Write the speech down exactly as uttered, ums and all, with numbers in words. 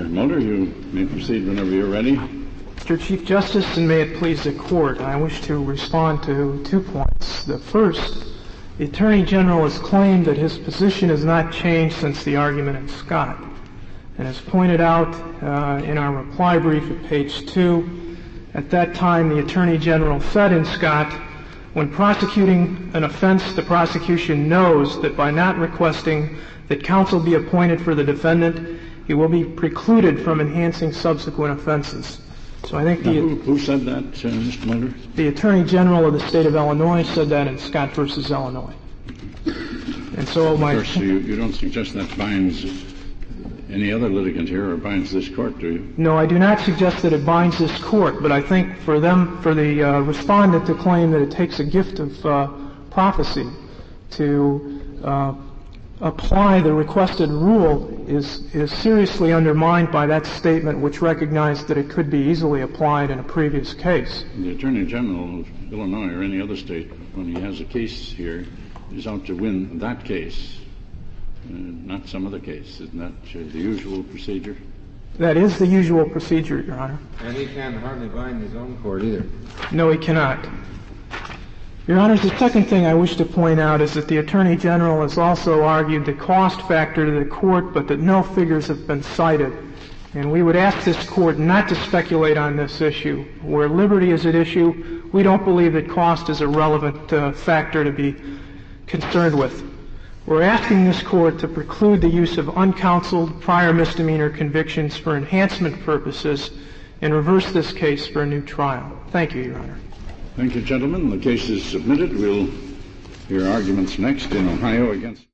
Mulder, you may proceed whenever you're ready. Mister Chief Justice, and may it please the Court, I wish to respond to two points. The first, the Attorney General has claimed that his position has not changed since the argument in Scott. And as pointed out uh, in our reply brief at page two, at that time the Attorney General said in Scott, when prosecuting an offense, the prosecution knows that by not requesting that counsel be appointed for the defendant, he will be precluded from enhancing subsequent offenses. So I think the, who, who said that, uh, Mister Mulder? The Attorney General of the State of Illinois said that in Scott versus Illinois. And so my... Of course, you, you don't suggest that binds any other litigant here or binds this court, do you? No, I do not suggest that it binds this court, but I think for them, for the uh, respondent to claim that it takes a gift of uh, prophecy to uh, apply the requested rule is is seriously undermined by that statement, which recognized that it could be easily applied in a previous case. The Attorney General of Illinois or any other state, when he has a case here, is out to win that case, uh, not some other case. Isn't that uh, the usual procedure? That is the usual procedure, Your Honor. And he can hardly bind his own court either. No, he cannot. Your Honors, the second thing I wish to point out is that the Attorney General has also argued the cost factor to the court, but that no figures have been cited. And we would ask this court not to speculate on this issue. Where liberty is at issue, we don't believe that cost is a relevant uh, factor to be concerned with. We're asking this court to preclude the use of uncounseled prior misdemeanor convictions for enhancement purposes and reverse this case for a new trial. Thank you, Your Honor. Thank you, gentlemen. The case is submitted. We'll hear arguments next in Ohio against